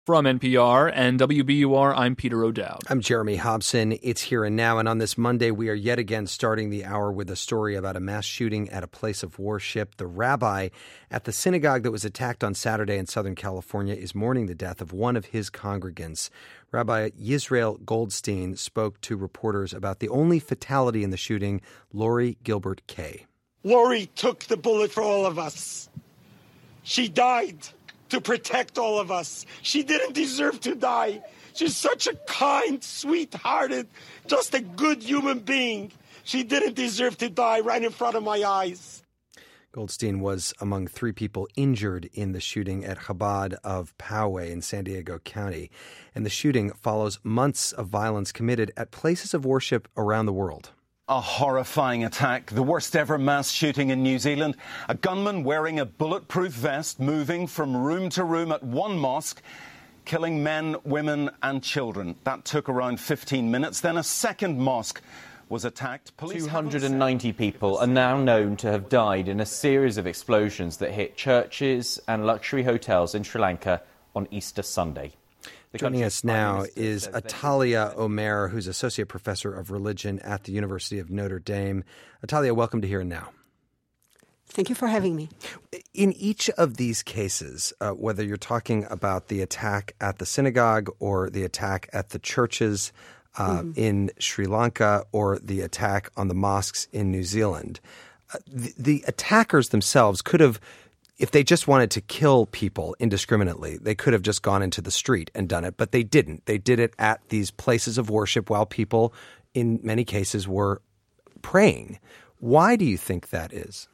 From NPR and WBUR, I'm Peter O'Dowd. I'm Jeremy Hobson. It's Here and Now, and on this Monday, we are yet again starting the hour with a story about a mass shooting at a place of worship. The rabbi at the synagogue that was attacked on Saturday in Southern California is mourning the death of one of his congregants. Rabbi Yisrael Goldstein spoke to reporters about the only fatality in the shooting, Lori Gilbert Kay. Lori took the bullet for all of us. She died to protect all of us. She didn't deserve to die. She's such a kind, sweet-hearted, just a good human being. She didn't deserve to die right in front of my eyes. Goldstein was among 3 people injured in the shooting at Chabad of Poway in San Diego County. And the shooting follows months of violence committed at places of worship around the world. A horrifying attack, the worst ever mass shooting in New Zealand. A gunman wearing a bulletproof vest moving from room to room at one mosque, killing men, women and children. That took around 15 minutes. Then a second mosque was attacked. 290 people are now known to have died in a series of explosions that hit churches and luxury hotels in Sri Lanka on Easter Sunday. Joining us now is Atalia Omer, who's Associate Professor of Religion at the University of Notre Dame. Atalia, welcome to Here and Now. Thank you for having me. In each of these cases, whether you're talking about the attack at the synagogue or the attack at the churches in Sri Lanka or the attack on the mosques in New Zealand, the attackers themselves could have, if they just wanted to kill people indiscriminately, they could have just gone into the street and done it, but they didn't. They did it at these places of worship while people, in many cases, were praying. Why do you think that is?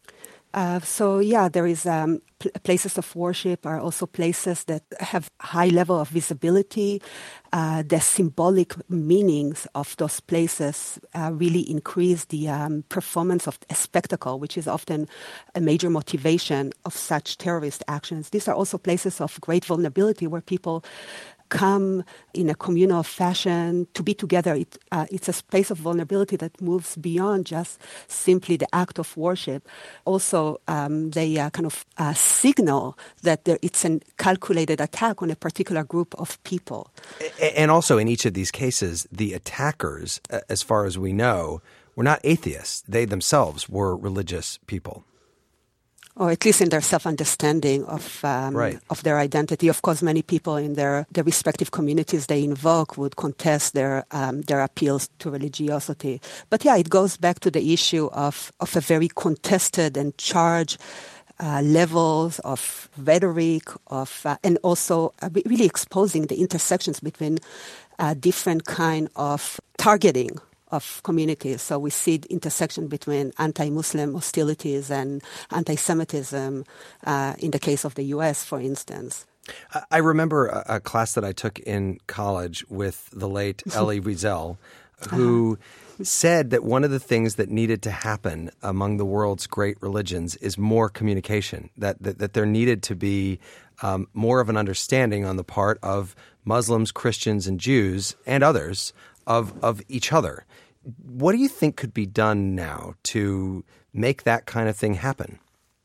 There is places of worship are also places that have high level of visibility. The symbolic meanings of those places really increase the performance of a spectacle, which is often a major motivation of such terrorist actions. These are also places of great vulnerability where people come in a communal fashion to be together. It's a space of vulnerability that moves beyond just simply the act of worship. Also, they signal that it's a calculated attack on a particular group of people. And also in each of these cases, the attackers, as far as we know, were not atheists. They themselves were religious people. Or at least in their self-understanding of their identity. Of course, many people in their respective communities they invoke would contest their appeals to religiosity. But it goes back to the issue of a very contested and charged levels of rhetoric, and also really exposing the intersections between different kind of targeting of communities. So we see the intersection between anti-Muslim hostilities and anti-Semitism in the case of the U.S., for instance. I remember a class that I took in college with the late Elie Wiesel, who said that one of the things that needed to happen among the world's great religions is more communication, that there needed to be more of an understanding on the part of Muslims, Christians, and Jews, and others, of each other. What do you think could be done now to make that kind of thing happen?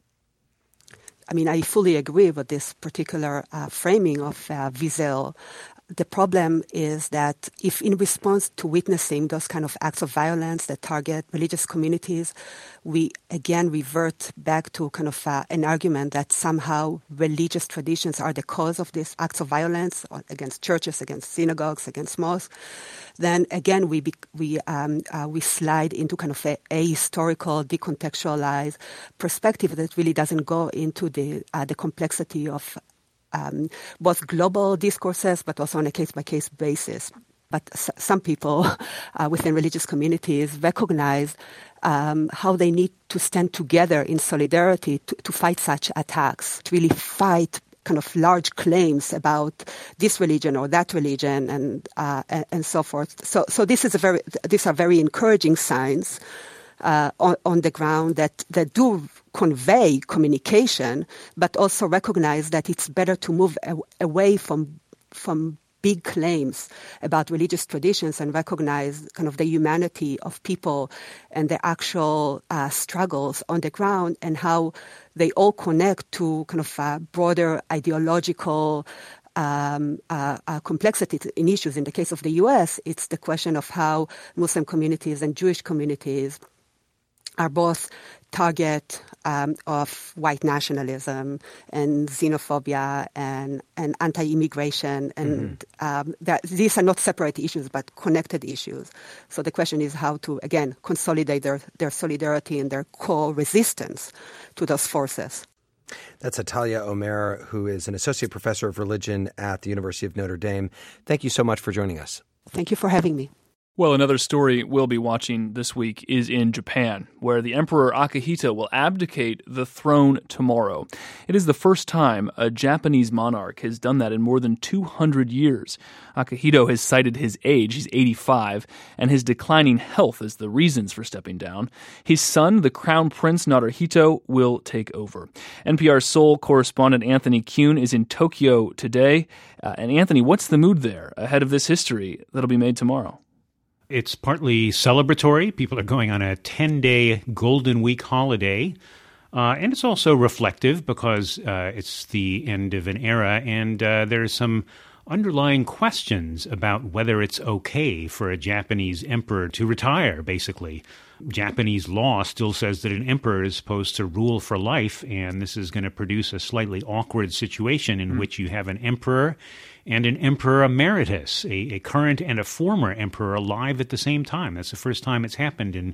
I mean, I fully agree with this particular framing of Wiesel. The problem is that if in response to witnessing those kind of acts of violence that target religious communities, we again revert back to kind of an argument that somehow religious traditions are the cause of these acts of violence against churches, against synagogues, against mosques, then again we slide into kind of a historical, decontextualized perspective that really doesn't go into the complexity of both global discourses, but also on a case-by-case basis. But some people within religious communities recognize how they need to stand together in solidarity to fight such attacks, to really fight kind of large claims about this religion or that religion and so forth. So these are very encouraging signs on the ground that do convey communication, but also recognize that it's better to move away from big claims about religious traditions and recognize kind of the humanity of people and the actual struggles on the ground and how they all connect to kind of broader ideological complexity in issues. In the case of the U.S., it's the question of how Muslim communities and Jewish communities are both target of white nationalism and xenophobia and anti-immigration. And these are not separate issues, but connected issues. So the question is how to, again, consolidate their solidarity and their co-resistance to those forces. That's Atalia Omer, who is an associate professor of religion at the University of Notre Dame. Thank you so much for joining us. Thank you for having me. Well, another story we'll be watching this week is in Japan, where the Emperor Akihito will abdicate the throne tomorrow. It is the first time a Japanese monarch has done that in more than 200 years. Akihito has cited his age, he's 85, and his declining health as the reasons for stepping down. His son, the Crown Prince Naruhito, will take over. NPR Seoul correspondent Anthony Kuhn is in Tokyo today. And Anthony, what's the mood there ahead of this history that'll be made tomorrow? It's partly celebratory. People are going on a 10-day Golden Week holiday. And it's also reflective because it's the end of an era, and there's some underlying questions about whether it's okay for a Japanese emperor to retire, basically. Japanese law still says that an emperor is supposed to rule for life, and this is going to produce a slightly awkward situation in which you have an emperor and an emperor emeritus, a current and a former emperor alive at the same time. That's the first time it's happened in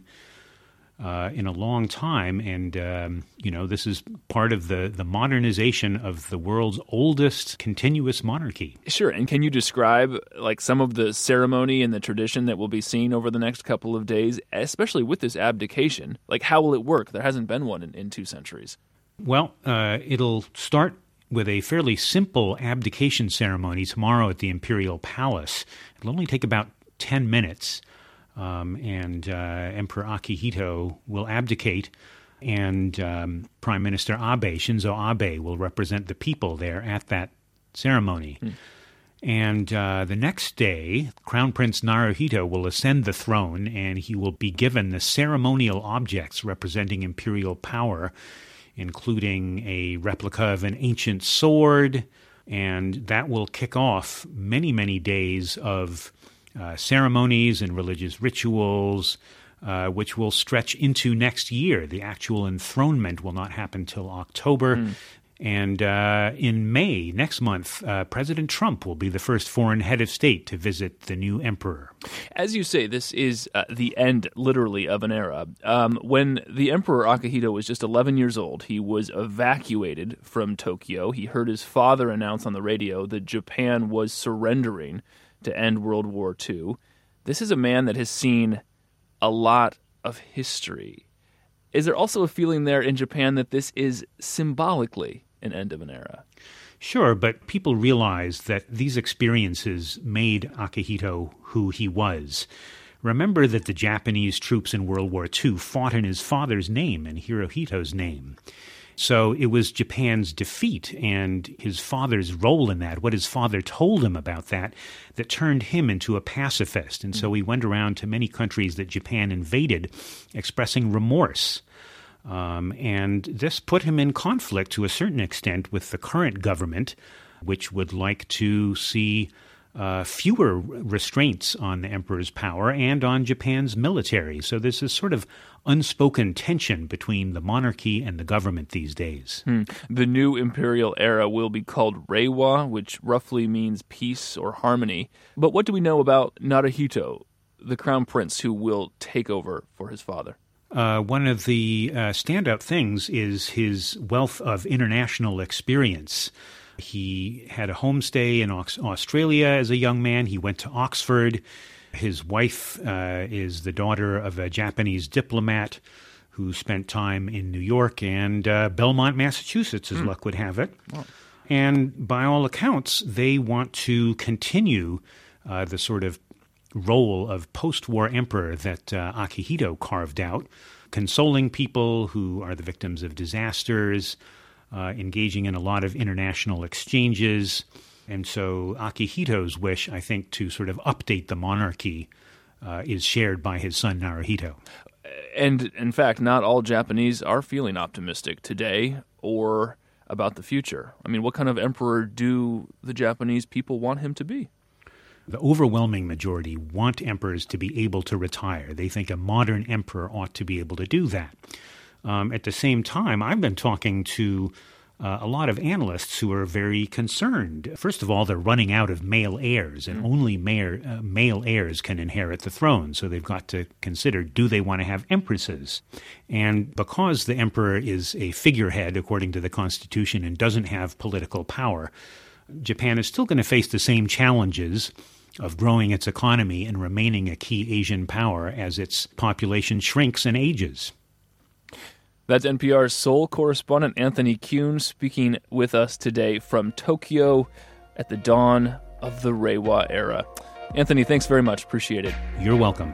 a long time, and this is part of the modernization of the world's oldest continuous monarchy. Sure, and can you describe some of the ceremony and the tradition that we'll be seeing over the next couple of days, especially with this abdication? How will it work? There hasn't been one in 2 centuries. Well, it'll start with a fairly simple abdication ceremony tomorrow at the Imperial Palace. It'll only take about 10 minutes. And Emperor Akihito will abdicate, and Prime Minister Abe, Shinzo Abe, will represent the people there at that ceremony. And the next day, Crown Prince Naruhito will ascend the throne, and he will be given the ceremonial objects representing imperial power, including a replica of an ancient sword, and that will kick off many, many days of ceremonies and religious rituals, which will stretch into next year. The actual enthronement will not happen till October. And in May, next month, President Trump will be the first foreign head of state to visit the new emperor. As you say, this is the end, literally, of an era. When the Emperor Akihito was just 11 years old, he was evacuated from Tokyo. He heard his father announce on the radio that Japan was surrendering to end World War II. This is a man that has seen a lot of history. Is there also a feeling there in Japan that this is symbolically an end of an era? Sure, but people realize that these experiences made Akihito who he was. Remember that the Japanese troops in World War II fought in his father's name and Hirohito's name. So it was Japan's defeat and his father's role in that, what his father told him about that turned him into a pacifist. And so he went around to many countries that Japan invaded expressing remorse. And this put him in conflict to a certain extent with the current government, which would like to see fewer restraints on the emperor's power and on Japan's military. So there's this sort of unspoken tension between the monarchy and the government these days. The new imperial era will be called Reiwa, which roughly means peace or harmony. But what do we know about Naruhito, the crown prince who will take over for his father? One of the standout things is his wealth of international experience. He had a homestay in Australia as a young man. He went to Oxford. His wife is the daughter of a Japanese diplomat who spent time in New York and Belmont, Massachusetts, as luck would have it. Wow. And by all accounts, they want to continue the sort of role of post-war emperor that Akihito carved out, consoling people who are the victims of disasters, engaging in a lot of international exchanges. And so Akihito's wish, I think, to sort of update the monarchy is shared by his son Naruhito. And in fact, not all Japanese are feeling optimistic today or about the future? I mean, what kind of emperor do the Japanese people want him to be? The overwhelming majority want emperors to be able to retire. They think a modern emperor ought to be able to do that. At the same time, I've been talking to a lot of analysts who are very concerned. First of all, they're running out of male heirs, and only male heirs can inherit the throne. So they've got to consider, do they want to have empresses? And because the emperor is a figurehead, according to the Constitution, and doesn't have political power, Japan is still going to face the same challenges of growing its economy and remaining a key Asian power as its population shrinks and ages. That's NPR's Seoul correspondent Anthony Kuhn speaking with us today from Tokyo at the dawn of the Reiwa era. Anthony, thanks very much. Appreciate it. You're welcome.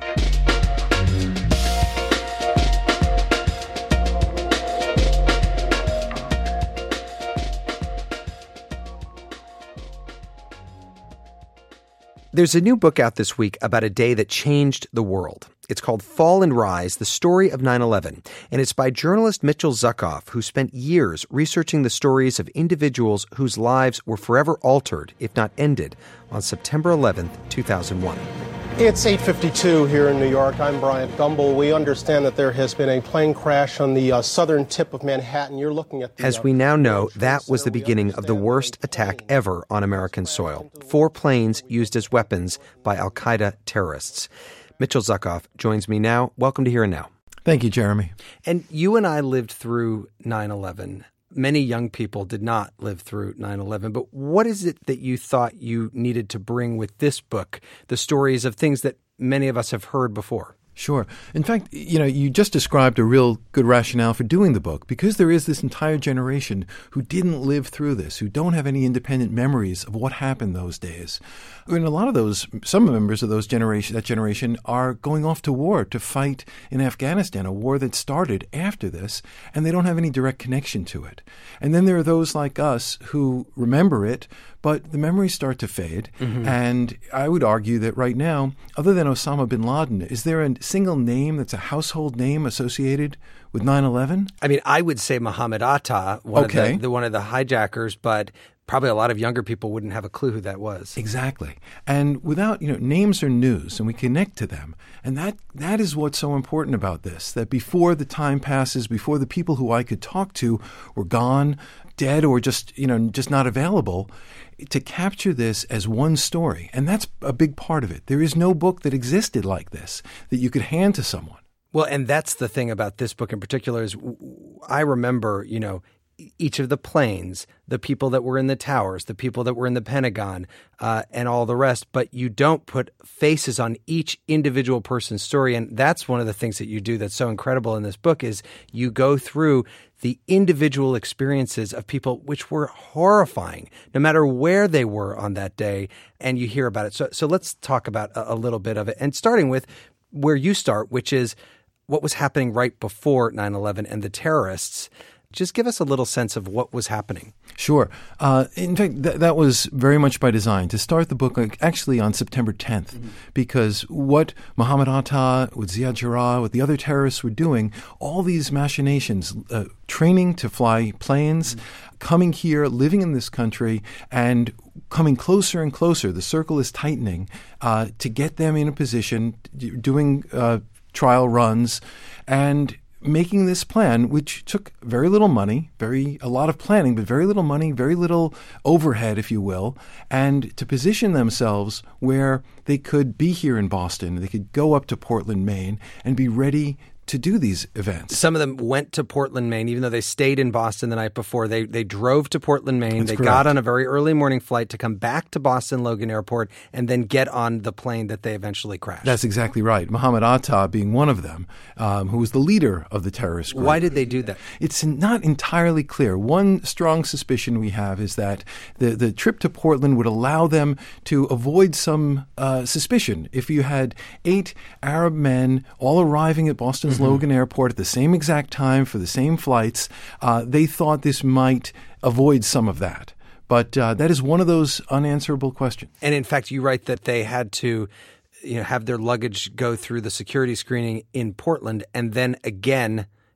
There's a new book out this week about a day that changed the world. It's called Fall and Rise, The Story of 9/11, and it's by journalist Mitchell Zuckoff, who spent years researching the stories of individuals whose lives were forever altered, if not ended, on September 11th, 2001. It's 8:52 here in New York. I'm Bryant Gumbel. We understand that there has been a plane crash on the southern tip of Manhattan. You're looking at the... As we now know, that was the beginning of the worst attack ever on American soil. 4 planes used as weapons by al-Qaeda terrorists. Mitchell Zuckoff joins me now. Welcome to Here and Now. Thank you, Jeremy. And you and I lived through 9/11. Many young people did not live through 9/11. But what is it that you thought you needed to bring with this book, the stories of things that many of us have heard before? Sure. In fact, you just described a real good rationale for doing the book, because there is this entire generation who didn't live through this, who don't have any independent memories of what happened those days. And a lot of those, some members of that generation are going off to war to fight in Afghanistan, a war that started after this, and they don't have any direct connection to it. And then there are those like us who remember it, but the memories start to fade. Mm-hmm. And I would argue that right now, other than Osama bin Laden, is there a single name that's a household name associated with 9/11? I mean, I would say Muhammad Atta, one of the hijackers, but probably a lot of younger people wouldn't have a clue who that was. Exactly. And without, names are news, and we connect to them. And that is what's so important about this, that before the time passes, before the people who I could talk to were gone, dead, or just not available, to capture this as one story. And that's a big part of it. There is no book that existed like this that you could hand to someone. Well, and that's the thing about this book in particular is I remember, each of the planes, the people that were in the towers, the people that were in the Pentagon, and all the rest. But you don't put faces on each individual person's story. And that's one of the things that you do that's so incredible in this book is you go through the individual experiences of people which were horrifying, no matter where they were on that day, and you hear about it. So let's talk about a little bit of it. And starting with where you start, which is what was happening right before 9/11 and the terrorists. Just give us a little sense of what was happening. Sure. In fact, that was very much by design, to start the book actually on September 10th, because what Muhammad Atta, with Ziad Jarrah, with the other terrorists were doing, all these machinations, training to fly planes, coming here, living in this country, and coming closer and closer, the circle is tightening, to get them in a position, doing trial runs, and making this plan, which took very little money, a lot of planning, but very little money, very little overhead, if you will, and to position themselves where they could be here in Boston, they could go up to Portland, Maine, and be ready to do these events. Some of them went to Portland, Maine, even though they stayed in Boston the night before. They drove to Portland, Maine. That's they correct. Got on a very early morning flight to come back to Boston Logan Airport and then get on the plane that they eventually crashed. That's exactly right. Muhammad Atta being one of them, who was the leader of the terrorist group. Why did they do that? It's not entirely clear. One strong suspicion we have is that the trip to Portland would allow them to avoid some suspicion. If you had 8 Arab men all arriving at Boston's Logan Airport at the same exact time for the same flights, they thought this might avoid some of that. But that is one of those unanswerable questions. And in fact, you write that they had to have their luggage go through the security screening in Portland and then again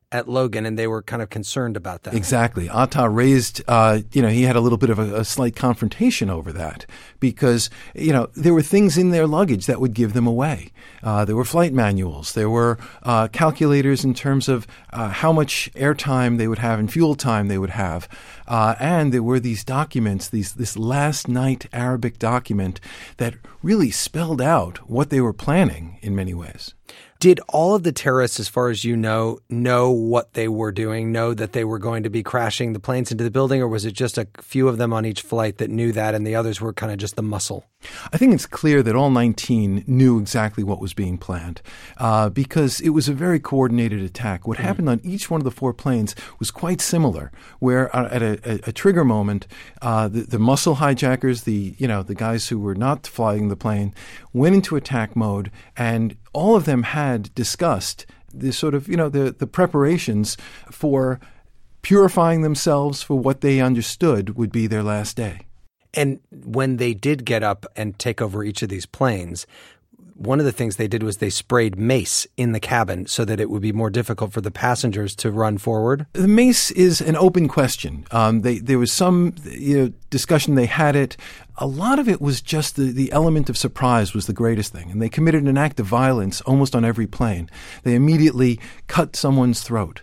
at Logan, and they were kind of concerned about that. Exactly. Atta raised, he had a little bit of a slight confrontation over that because, there were things in their luggage that would give them away. There were flight manuals. There were calculators in terms of how much airtime they would have and fuel time they would have. And there were these documents, this last night Arabic document that really spelled out what they were planning in many ways. Did all of the terrorists, as far as you know what they were doing, know that they were going to be crashing the planes into the building, or was it just a few of them on each flight that knew that and the others were kind of just the muscle? I think it's clear that all 19 knew exactly what was being planned because it was a very coordinated attack. What happened on each one of the 4 planes was quite similar, where at a trigger moment, the muscle hijackers, the guys who were not flying the plane, went into attack mode, and all of them had discussed the sort of, the preparations for purifying themselves for what they understood would be their last day. And when they did get up and take over each of these planes, one of the things they did was they sprayed mace in the cabin so that it would be more difficult for the passengers to run forward. The mace is an open question. There was some discussion. They had it. A lot of it was just the element of surprise was the greatest thing. And they committed an act of violence almost on every plane. They immediately cut someone's throat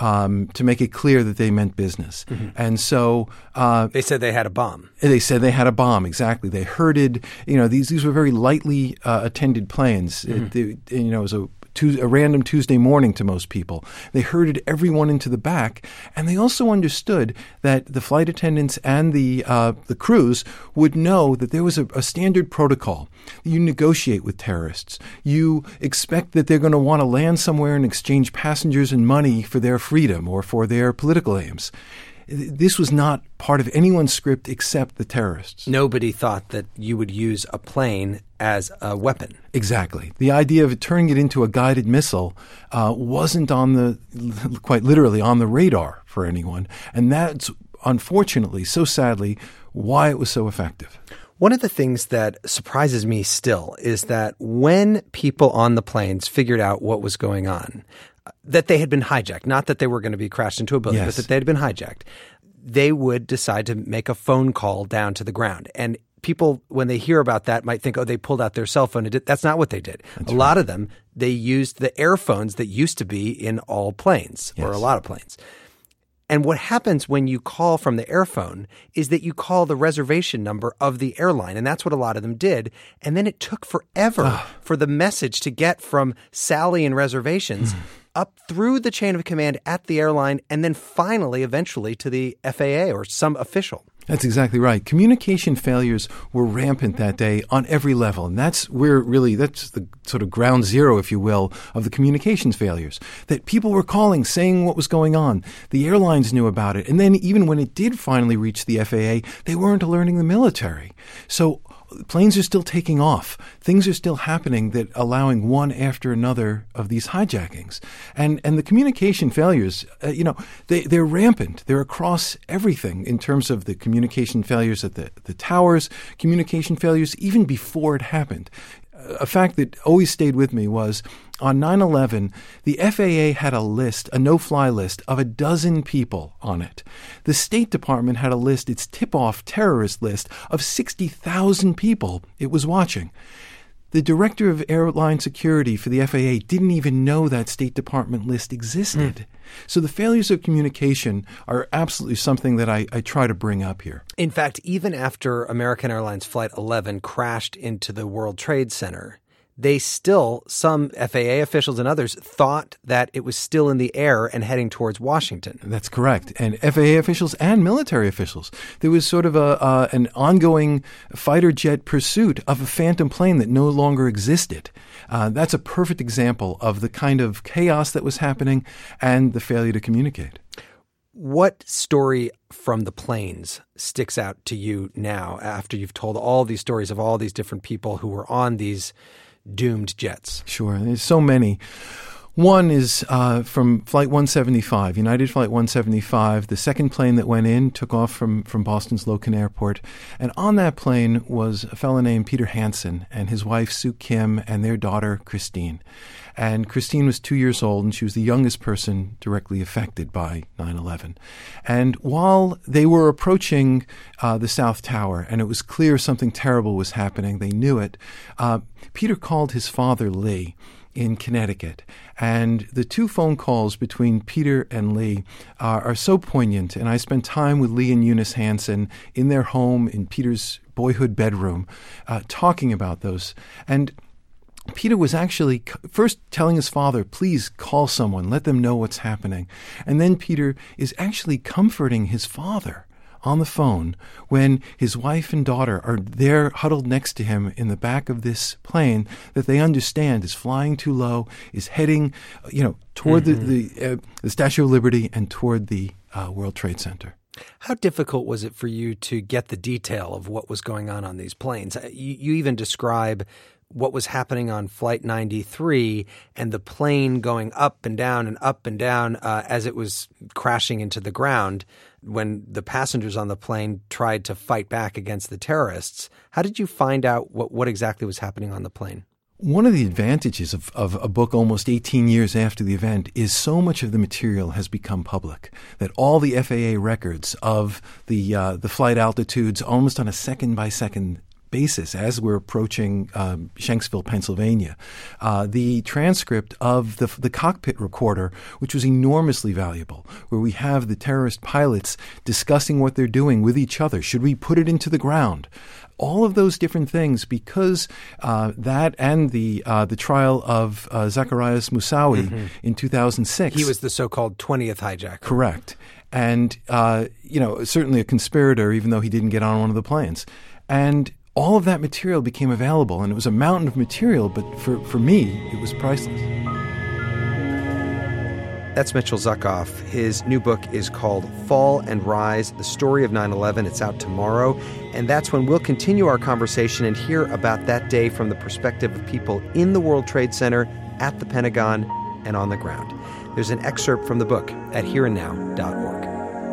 to make it clear that they meant business. Mm-hmm. And so they said they had a bomb. They said they had a bomb, exactly. They herded, these were very lightly attended planes. Mm-hmm. It was a random Tuesday morning to most people. They herded everyone into the back, and they also understood that the flight attendants and the crews would know that there was a standard protocol. You negotiate with terrorists. You expect that they're going to want to land somewhere and exchange passengers and money for their freedom or for their political aims. This was not part of anyone's script except the terrorists. Nobody thought that you would use a plane as a weapon. Exactly. The idea of turning it into a guided missile wasn't quite literally on the radar for anyone. And that's unfortunately, so sadly, why it was so effective. One of the things that surprises me still is that when people on the planes figured out what was going on, that they had been hijacked, not that they were going to be crashed into a building, yes, but that they had been hijacked, they would decide to make a phone call down to the ground. And people, when they hear about that, might think, they pulled out their cell phone. That's not what they did. That's a lot of them, they used the air phones that used to be in all planes, yes, or a lot of planes. And what happens when you call from the airphone is that you call the reservation number of the airline, and that's what a lot of them did. And then it took forever for the message to get from Sally in reservations up through the chain of command at the airline, and then finally, eventually, to the FAA or some official. That's exactly right. Communication failures were rampant that day on every level. And that's the sort of ground zero, if you will, of the communications failures. That people were calling, saying what was going on. The airlines knew about it. And then even when it did finally reach the FAA, they weren't alerting the military. So planes are still taking off. Things are still happening that allowing one after another of these hijackings. And the communication failures, they're rampant. They're across everything in terms of the communication failures at the towers, communication failures even before it happened. A fact that always stayed with me was on 9/11, the FAA had a list, a no-fly list, of 12 people on it. The State Department had a list, its tip-off terrorist list, of 60,000 people it was watching. The director of airline security for the FAA didn't even know that State Department list existed. So the failures of communication are absolutely something that I try to bring up here. In fact, even after American Airlines Flight 11 crashed into the World Trade Center, they still, some FAA officials and others, thought that it was still in the air and heading towards Washington. That's correct. And FAA officials and military officials. There was sort of an ongoing fighter jet pursuit of a phantom plane that no longer existed. That's a perfect example of the kind of chaos that was happening and the failure to communicate. What story from the planes sticks out to you now after you've told all these stories of all these different people who were on these doomed jets? Sure. There's so many. One is from Flight 175, United Flight 175. The second plane that went in took off from Boston's Loken Airport. And on that plane was a fellow named Peter Hansen and his wife Sue Kim and their daughter Christine. And Christine was 2 years old, and she was the youngest person directly affected by 9/11. And while they were approaching the South Tower, and it was clear something terrible was happening, they knew it, Peter called his father, Lee, in Connecticut. And the two phone calls between Peter and Lee are so poignant. And I spent time with Lee and Eunice Hansen in their home in Peter's boyhood bedroom talking about those. And Peter was actually first telling his father, please call someone, let them know what's happening. And then Peter is actually comforting his father on the phone when his wife and daughter are there huddled next to him in the back of this plane that they understand is flying too low, is heading, toward the Statue of Liberty and toward the World Trade Center. How difficult was it for you to get the detail of what was going on these planes? You even describe what was happening on Flight 93 and the plane going up and down as it was crashing into the ground when the passengers on the plane tried to fight back against the terrorists. How did you find out what exactly was happening on the plane? One of the advantages of a book almost 18 years after the event is so much of the material has become public, that all the FAA records of the flight altitudes almost on a second-by-second basis as we're approaching Shanksville, Pennsylvania. The transcript of the cockpit recorder, which was enormously valuable, where we have the terrorist pilots discussing what they're doing with each other. Should we put it into the ground? All of those different things, because that and the trial of Zacarias Moussaoui in 2006. He was the so-called 20th hijacker. Correct. And, certainly a conspirator, even though he didn't get on one of the planes. And all of that material became available, and it was a mountain of material, but for me, it was priceless. That's Mitchell Zuckoff. His new book is called Fall and Rise, The Story of 9/11. It's out tomorrow, and that's when we'll continue our conversation and hear about that day from the perspective of people in the World Trade Center, at the Pentagon, and on the ground. There's an excerpt from the book at hereandnow.org.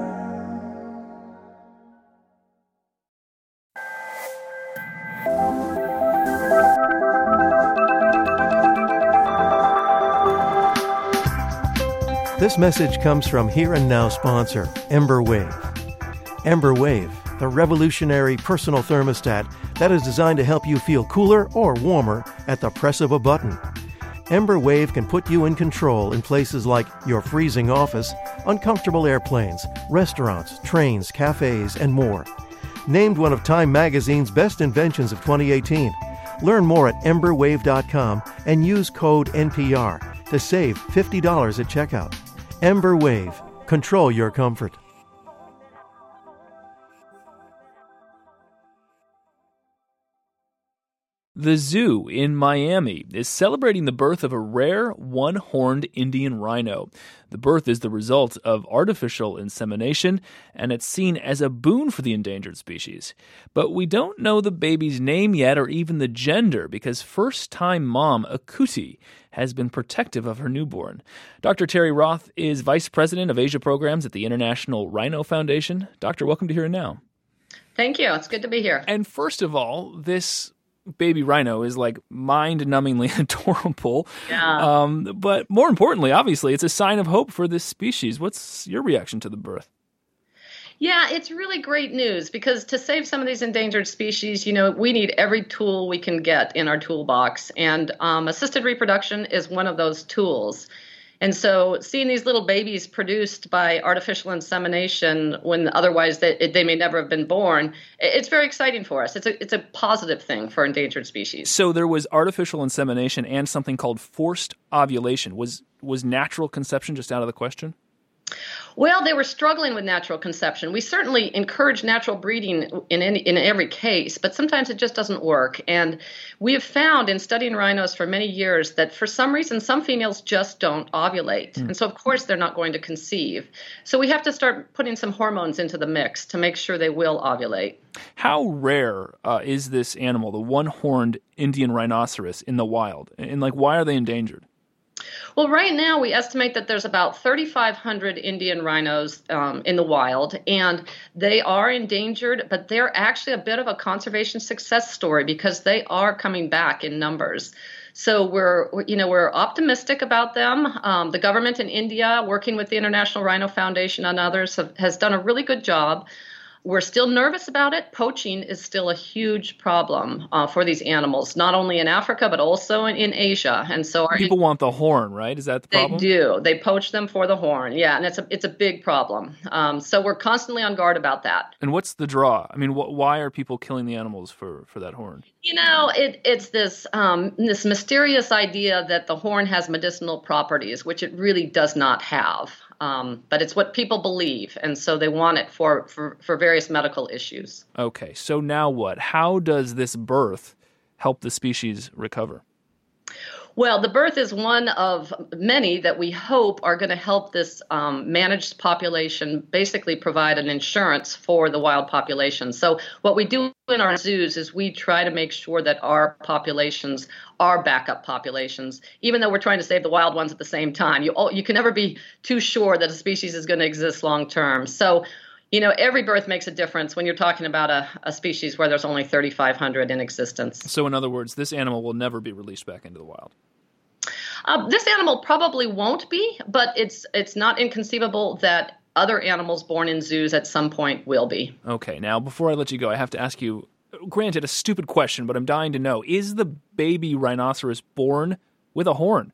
This message comes from Here and Now sponsor, Ember Wave. Ember Wave, the revolutionary personal thermostat that is designed to help you feel cooler or warmer at the press of a button. Ember Wave can put you in control in places like your freezing office, uncomfortable airplanes, restaurants, trains, cafes, and more. Named one of Time Magazine's best inventions of 2018. Learn more at emberwave.com and use code NPR to save $50 at checkout. Ember Wave. Control your comfort. The zoo in Miami is celebrating the birth of a rare one-horned Indian rhino. The birth is the result of artificial insemination, and it's seen as a boon for the endangered species. But we don't know the baby's name yet or even the gender because first-time mom Akuti has been protective of her newborn. Dr. Terry Roth is Vice President of Asia Programs at the International Rhino Foundation. Doctor, welcome to Here and Now. Thank you. It's good to be here. And first of all, this baby rhino is like mind-numbingly adorable. Yeah. But more importantly, obviously, it's a sign of hope for this species. What's your reaction to the birth? Yeah, it's really great news because to save some of these endangered species, we need every tool we can get in our toolbox. And assisted reproduction is one of those tools. And so seeing these little babies produced by artificial insemination when otherwise they may never have been born, it's very exciting for us. It's a positive thing for endangered species. So there was artificial insemination and something called forced ovulation. Was natural conception just out of the question? Well, they were struggling with natural conception. We certainly encourage natural breeding in every case, but sometimes it just doesn't work. And we have found in studying rhinos for many years that for some reason, some females just don't ovulate. And so, of course, they're not going to conceive. So we have to start putting some hormones into the mix to make sure they will ovulate. How rare is this animal, the one-horned Indian rhinoceros, in the wild? And why are they endangered? Well, right now we estimate that there's about 3,500 Indian rhinos in the wild, and they are endangered, but they're actually a bit of a conservation success story because they are coming back in numbers. So we're optimistic about them. The government in India, working with the International Rhino Foundation and others, has done a really good job. We're still nervous about it. Poaching is still a huge problem for these animals, not only in Africa, but also in Asia. And so people want the horn, right? Is that the problem? They do. They poach them for the horn. Yeah, and it's a big problem. So we're constantly on guard about that. And what's the draw? I mean, why are people killing the animals for that horn? It's this mysterious idea that the horn has medicinal properties, which it really does not have. But it's what people believe, and so they want it for various medical issues. Okay, so now what? How does this birth help the species recover? Well, the birth is one of many that we hope are going to help this managed population basically provide an insurance for the wild population. So what we do in our zoos is we try to make sure that our populations are backup populations, even though we're trying to save the wild ones at the same time. You can never be too sure that a species is going to exist long term. So every birth makes a difference when you're talking about a species where there's only 3,500 in existence. So in other words, this animal will never be released back into the wild. This animal probably won't be, but it's not inconceivable that other animals born in zoos at some point will be. Okay, now before I let you go, I have to ask you, granted a stupid question, but I'm dying to know, is the baby rhinoceros born with a horn?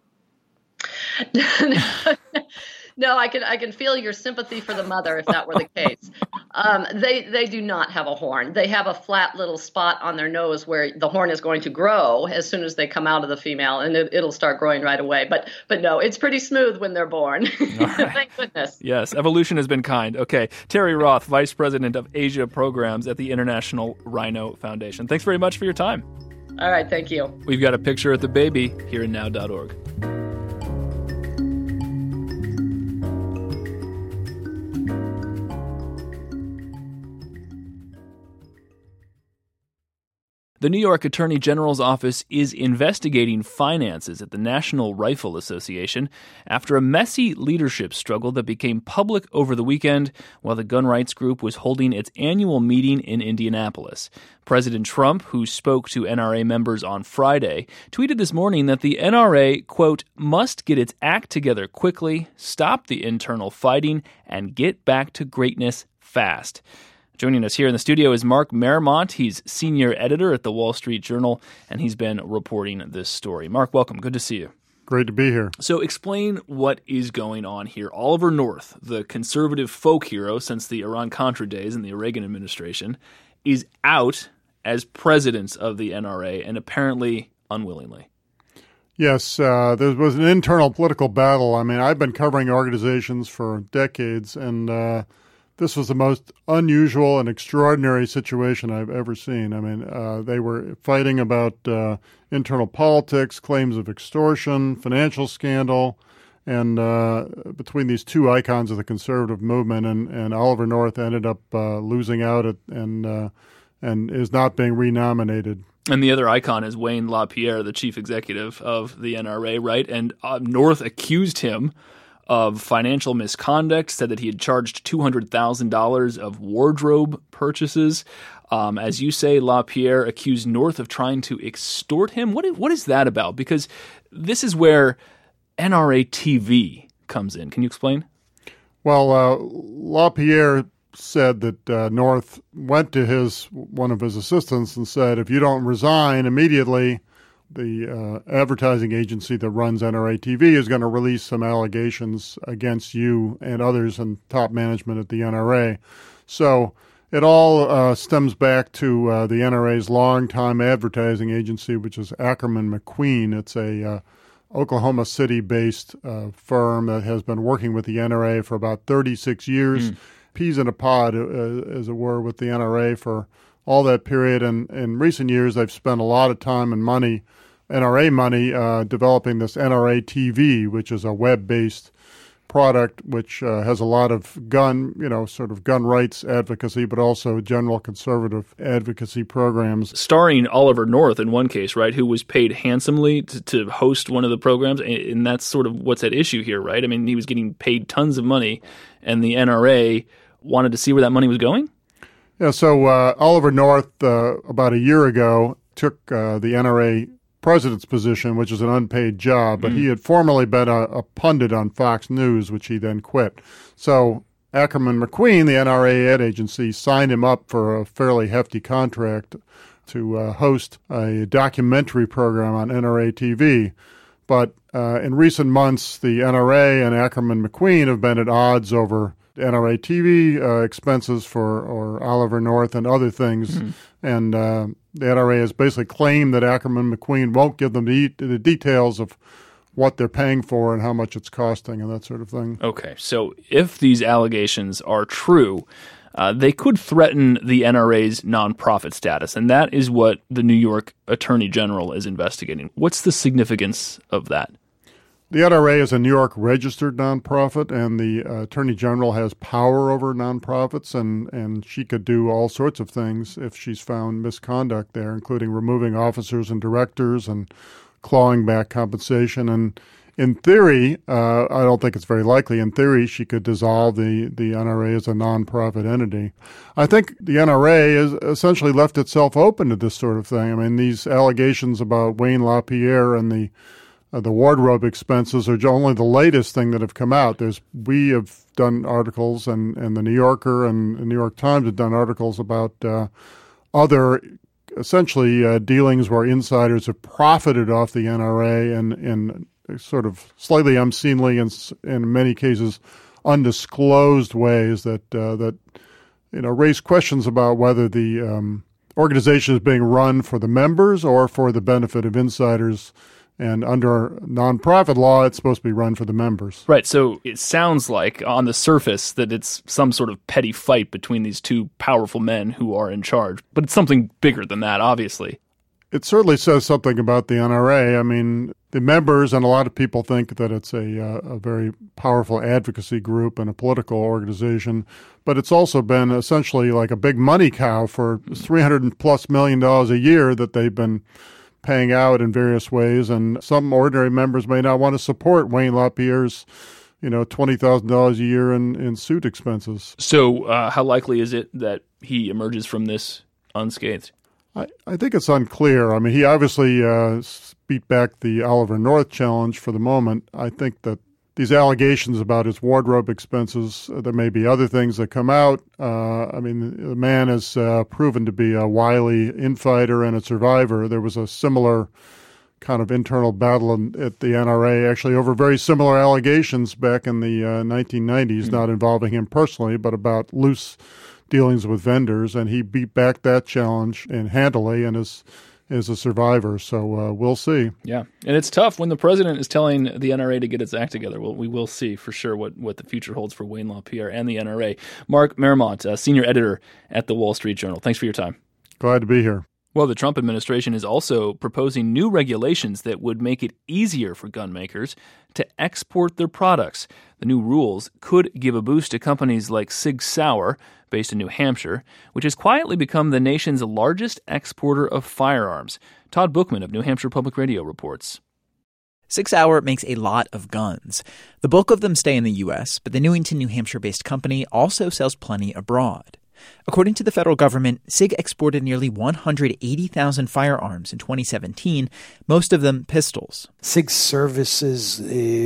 No, I can feel your sympathy for the mother if that were the case. They do not have a horn. They have a flat little spot on their nose where the horn is going to grow as soon as they come out of the female, and it'll start growing right away. But no, it's pretty smooth when they're born. Right. Thank goodness. Yes, evolution has been kind. Okay, Terry Roth, Vice President of Asia Programs at the International Rhino Foundation. Thanks very much for your time. All right, thank you. We've got a picture at the baby here at now.org. The New York Attorney General's office is investigating finances at the National Rifle Association after a messy leadership struggle that became public over the weekend while the gun rights group was holding its annual meeting in Indianapolis. President Trump, who spoke to NRA members on Friday, tweeted this morning that the NRA, quote, must get its act together quickly, stop the internal fighting, and get back to greatness fast. Joining us here in the studio is Mark Marmont. He's senior editor at the Wall Street Journal, and he's been reporting this story. Mark, welcome. Good to see you. Great to be here. So explain what is going on here. Oliver North, the conservative folk hero since the Iran-Contra days in the Reagan administration, is out as president of the NRA, and apparently unwillingly. Yes, there was an internal political battle. I mean, I've been covering organizations for decades, and this was the most unusual and extraordinary situation I've ever seen. I mean, they were fighting about internal politics, claims of extortion, financial scandal, and between these two icons of the conservative movement, and Oliver North ended up losing out and is not being renominated. And the other icon is Wayne LaPierre, the chief executive of the NRA, right? And North accused him of financial misconduct, said that he had charged $200,000 of wardrobe purchases. As you say, LaPierre accused North of trying to extort him. What is that about? Because this is where NRA TV comes in. Can you explain? Well, LaPierre said that North went to one of his assistants and said, if you don't resign immediately, the advertising agency that runs NRA TV is going to release some allegations against you and others in top management at the NRA. So it all stems back to the NRA's longtime advertising agency, which is Ackerman McQueen. It's a Oklahoma City-based firm that has been working with the NRA for about 36 years. Peas in a pod, as it were, with the NRA for all that period. And in recent years, they've spent a lot of time and money, NRA money, developing this NRA TV, which is a web-based product which has a lot of sort of gun rights advocacy, but also general conservative advocacy programs. Starring Oliver North in one case, right, who was paid handsomely to host one of the programs, and that's sort of what's at issue here, right? I mean, he was getting paid tons of money, and the NRA wanted to see where that money was going? Yeah, so Oliver North, about a year ago, took the NRA president's position, which is an unpaid job, but he had formerly been a pundit on Fox News, which he then quit. So Ackerman McQueen, the NRA ad agency, signed him up for a fairly hefty contract to host a documentary program on NRA TV. But in recent months, the NRA and Ackerman McQueen have been at odds over NRA TV expenses for Oliver North and other things. And the NRA has basically claimed that Ackerman McQueen won't give them the details of what they're paying for and how much it's costing and that sort of thing. Okay, so if these allegations are true, they could threaten the NRA's nonprofit status, and that is what the New York Attorney General is investigating. What's the significance of that? The NRA is a New York registered nonprofit, and the Attorney General has power over nonprofits, and she could do all sorts of things if she's found misconduct there, including removing officers and directors and clawing back compensation. And in theory, I don't think it's very likely, in theory, she could dissolve the NRA as a nonprofit entity. I think the NRA has essentially left itself open to this sort of thing. I mean, these allegations about Wayne LaPierre and the wardrobe expenses are only the latest thing that have come out. We have done articles, and the New Yorker and the New York Times have done articles about other essentially dealings where insiders have profited off the NRA in sort of slightly unseemly and in many cases undisclosed ways that raise questions about whether the organization is being run for the members or for the benefit of insiders. And under nonprofit law, it's supposed to be run for the members. Right. So it sounds like on the surface that it's some sort of petty fight between these two powerful men who are in charge. But it's something bigger than that, obviously. It certainly says something about the NRA. I mean, the members, and a lot of people think that it's a very powerful advocacy group and a political organization, but it's also been essentially like a big money cow for $300+ million a year that they've been paying out in various ways, and some ordinary members may not want to support Wayne LaPierre's, $20,000 a year in suit expenses. So how likely is it that he emerges from this unscathed? I think it's unclear. I mean, he obviously beat back the Oliver North challenge for the moment. I think that these allegations about his wardrobe expenses, there may be other things that come out. I mean, the man has proven to be a wily infighter and a survivor. There was a similar kind of internal battle at the NRA, actually over very similar allegations back in the 1990s, not involving him personally, but about loose dealings with vendors. And he beat back that challenge handily and is a survivor, so we'll see. Yeah, and it's tough when the president is telling the NRA to get its act together. Well, we will see for sure what the future holds for Wayne LaPierre and the NRA. Mark Maremont, senior editor at the Wall Street Journal. Thanks for your time. Glad to be here. Well, the Trump administration is also proposing new regulations that would make it easier for gun makers to export their products. The new rules could give a boost to companies like Sig Sauer, based in New Hampshire, which has quietly become the nation's largest exporter of firearms. Todd Bookman of New Hampshire Public Radio reports. Sig Sauer makes a lot of guns. The bulk of them stay in the U.S., but the Newington, New Hampshire-based company also sells plenty abroad. According to the federal government, SIG exported nearly 180,000 firearms in 2017, most of them pistols. SIG services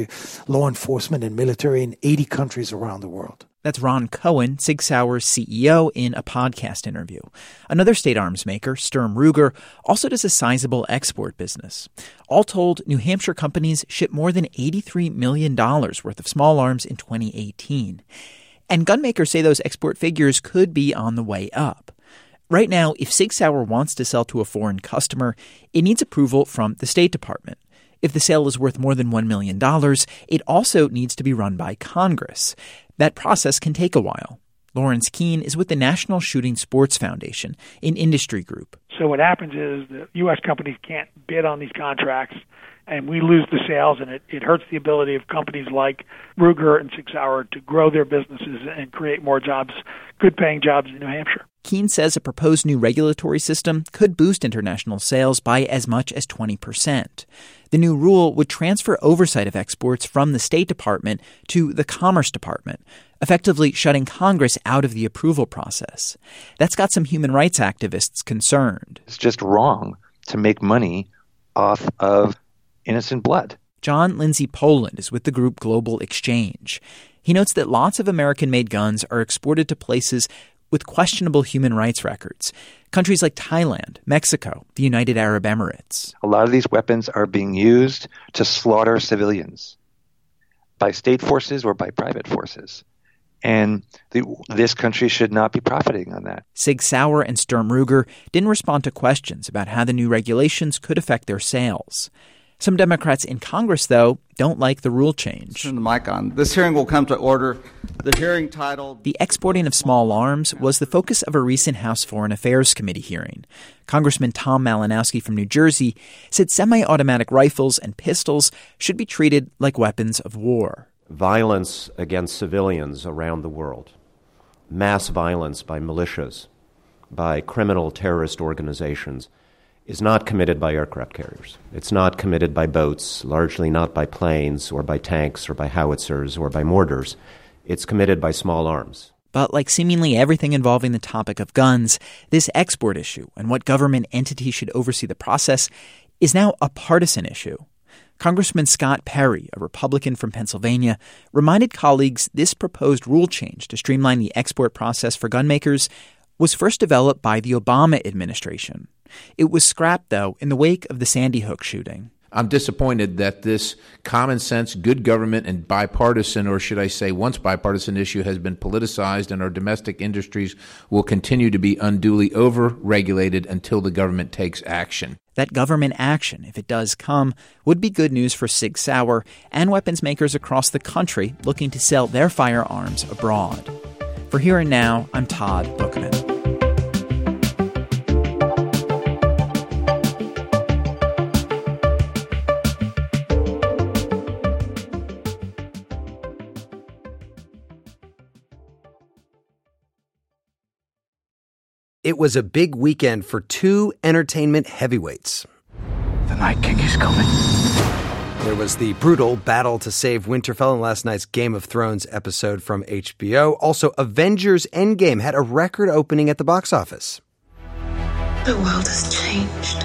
law enforcement and military in 80 countries around the world. That's Ron Cohen, Sig Sauer's CEO, in a podcast interview. Another state arms maker, Sturm Ruger, also does a sizable export business. All told, New Hampshire companies shipped more than $83 million worth of small arms in 2018. And gun makers say those export figures could be on the way up. Right now, if Sig Sauer wants to sell to a foreign customer, it needs approval from the State Department. If the sale is worth more than $1 million, it also needs to be run by Congress. That process can take a while. Lawrence Keene is with the National Shooting Sports Foundation, an industry group. So what happens is the U.S. companies can't bid on these contracts, and we lose the sales, and it hurts the ability of companies like Ruger and 6 Hour to grow their businesses and create more jobs, good-paying jobs in New Hampshire. Keene says a proposed new regulatory system could boost international sales by as much as 20%. The new rule would transfer oversight of exports from the State Department to the Commerce Department, effectively shutting Congress out of the approval process. That's got some human rights activists concerned. It's just wrong to make money off of innocent blood. John Lindsay Poland is with the group Global Exchange. He notes that lots of American-made guns are exported to places with questionable human rights records. Countries like Thailand, Mexico, the United Arab Emirates. A lot of these weapons are being used to slaughter civilians by state forces or by private forces. And this country should not be profiting on that. Sig Sauer and Sturm Ruger didn't respond to questions about how the new regulations could affect their sales. Some Democrats in Congress, though, don't like the rule change. Turn the mic on. This hearing will come to order. The hearing titled... The exporting of small arms was the focus of a recent House Foreign Affairs Committee hearing. Congressman Tom Malinowski from New Jersey said semi-automatic rifles and pistols should be treated like weapons of war. Violence against civilians around the world, mass violence by militias, by criminal terrorist organizations, is not committed by aircraft carriers. It's not committed by boats, largely not by planes or by tanks or by howitzers or by mortars. It's committed by small arms. But like seemingly everything involving the topic of guns, this export issue and what government entity should oversee the process is now a partisan issue. Congressman Scott Perry, a Republican from Pennsylvania, reminded colleagues this proposed rule change to streamline the export process for gun makers was first developed by the Obama administration. It was scrapped, though, in the wake of the Sandy Hook shooting. I'm disappointed that this common sense, good government, and bipartisan, or should I say once bipartisan issue has been politicized, and our domestic industries will continue to be unduly over-regulated until the government takes action. That government action, if it does come, would be good news for Sig Sauer and weapons makers across the country looking to sell their firearms abroad. For Here and Now, I'm Todd Bookman. It was a big weekend for two entertainment heavyweights. The Night King is coming. There was the brutal battle to save Winterfell in last night's Game of Thrones episode from HBO. Also, Avengers Endgame had a record opening at the box office. The world has changed.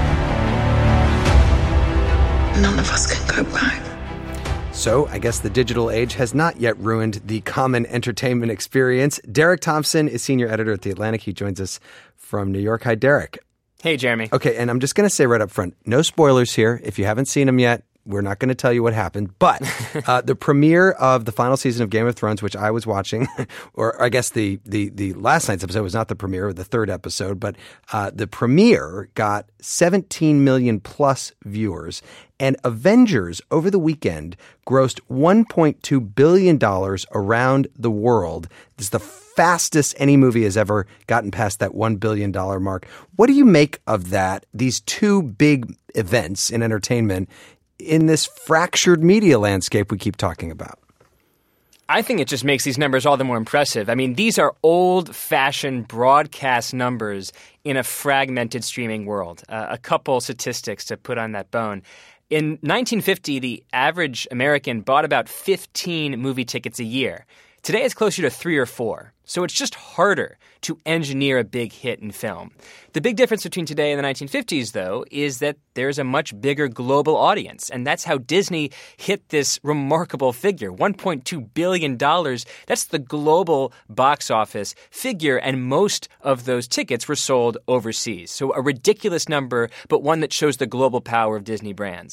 None of us can go back. So, I guess the digital age has not yet ruined the common entertainment experience. Derek Thompson is senior editor at The Atlantic. He joins us from New York. Hi, Derek. Hey, Jeremy. Okay, and I'm just going to say right up front, no spoilers here. If you haven't seen them yet, we're not going to tell you what happened. But the premiere of the final season of Game of Thrones, which I was watching, or I guess the last night's episode was not the premiere, the third episode, but the premiere got 17 million plus viewers. And Avengers over the weekend grossed $1.2 billion around the world. This is the fastest any movie has ever gotten past that $1 billion mark. What do you make of that, these two big events in entertainment in this fractured media landscape we keep talking about? I think it just makes these numbers all the more impressive. I mean, these are old-fashioned broadcast numbers in a fragmented streaming world. A couple statistics to put on that bone. In 1950, the average American bought about 15 movie tickets a year. Today, it's closer to 3 or 4. So it's just harder to engineer a big hit in film. The big difference between today and the 1950s, though, is that there's a much bigger global audience. And that's how Disney hit this remarkable figure, $1.2 billion. That's the global box office figure, and most of those tickets were sold overseas. So a ridiculous number, but one that shows the global power of Disney brands.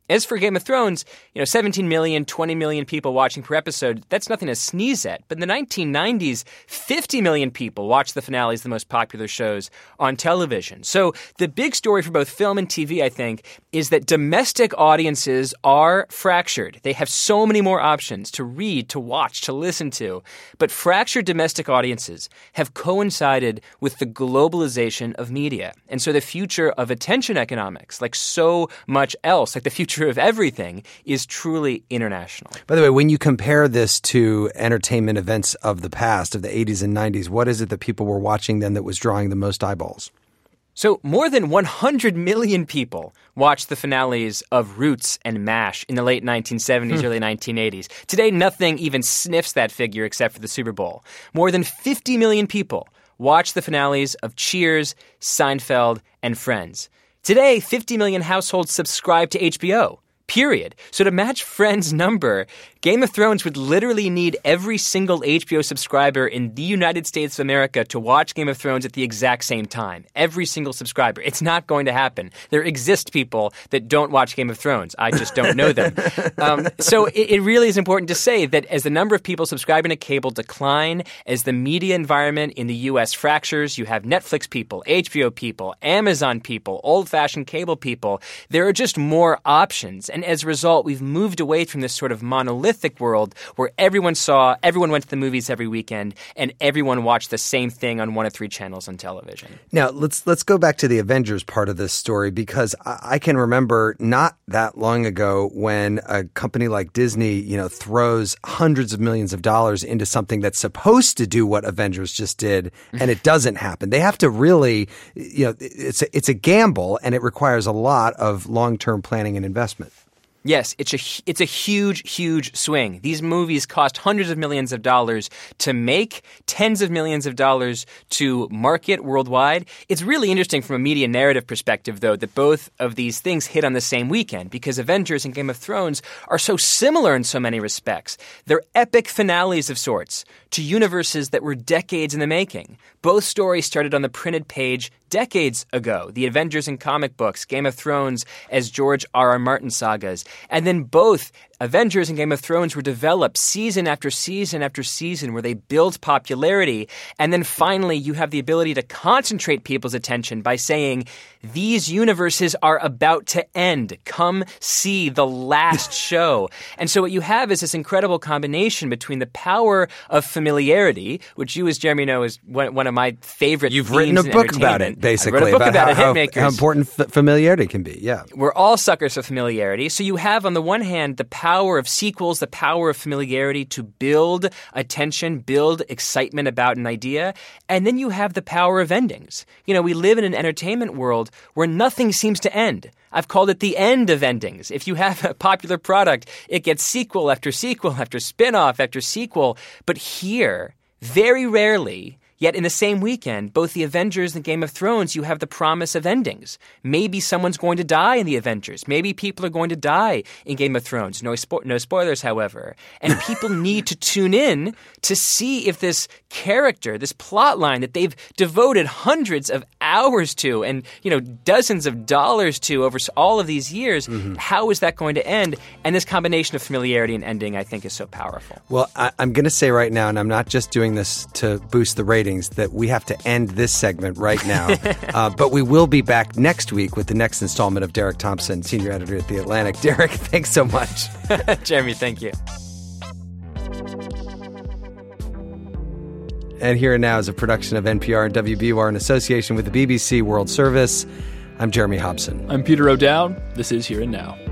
As for Game of Thrones, 17 million, 20 million people watching per episode, that's nothing to sneeze at. But in the 1990s, 50 million people watched the finales of the most popular shows on television. So the big story for both film and TV, I think, is that domestic audiences are fractured. They have so many more options to read, to watch, to listen to. But fractured domestic audiences have coincided with the globalization of media. And so the future of attention economics, like so much else, like the future of everything, is truly international. By the way, when you compare this to entertainment events of the past, of the 80s and 90s, what is it that people were watching then that was drawing the most eyeballs? So more than 100 million people watched the finales of Roots and MASH in the late 1970s, early 1980s. Today, nothing even sniffs that figure except for the Super Bowl. More than 50 million people watch the finales of Cheers, Seinfeld, and Friends. Today, 50 million households subscribe to HBO. Period. So to match Friends' number, Game of Thrones would literally need every single HBO subscriber in the United States of America to watch Game of Thrones at the exact same time. Every single subscriber. It's not going to happen. There exist people that don't watch Game of Thrones. I just don't know them. So it really is important to say that as the number of people subscribing to cable decline, as the media environment in the U.S. fractures, you have Netflix people, HBO people, Amazon people, old-fashioned cable people. There are just more options. And as a result, we've moved away from this sort of monolithic world where everyone went to the movies every weekend, and everyone watched the same thing on one of three channels on television. Now, let's go back to the Avengers part of this story, because I can remember not that long ago when a company like Disney, throws hundreds of millions of dollars into something that's supposed to do what Avengers just did, and it doesn't happen. They have to really, it's a gamble, and it requires a lot of long-term planning and investment. Yes, it's a huge, huge swing. These movies cost hundreds of millions of dollars to make, tens of millions of dollars to market worldwide. It's really interesting from a media narrative perspective, though, that both of these things hit on the same weekend, because Avengers and Game of Thrones are so similar in so many respects. They're epic finales of sorts to universes that were decades in the making. Both stories started on the printed page decades ago. The Avengers in comic books, Game of Thrones as George R.R. Martin sagas. And then both Avengers and Game of Thrones were developed season after season after season, where they build popularity. And then finally, you have the ability to concentrate people's attention by saying, these universes are about to end. Come see the last show. And so what you have is this incredible combination between the power of familiarity, which you, as Jeremy, know is one of my favorite You've themes written a in book about it, basically. I wrote a book about how important familiarity can be, yeah. We're all suckers for familiarity. So you have, on the one hand, the power of sequels, the power of familiarity to build attention, build excitement about an idea. And then you have the power of endings. We live in an entertainment world where nothing seems to end. I've called it the end of endings. If you have a popular product, it gets sequel after sequel after spin-off after sequel. But here, very rarely, yet in the same weekend, both the Avengers and Game of Thrones, you have the promise of endings. Maybe someone's going to die in the Avengers. Maybe people are going to die in Game of Thrones. No spoilers, however. And people need to tune in to see if this character, this plot line that they've devoted hundreds of hours to and, dozens of dollars to over all of these years, how is that going to end? And this combination of familiarity and ending, I think, is so powerful. Well, I'm going to say right now, and I'm not just doing this to boost the ratings, that we have to end this segment right now. But we will be back next week with the next installment of Derek Thompson, senior editor at The Atlantic. Derek, thanks so much. Jeremy, thank you. And Here and Now is a production of NPR and WBUR in association with the BBC World Service. I'm Jeremy Hobson. I'm Peter O'Dowd. This is Here and Now.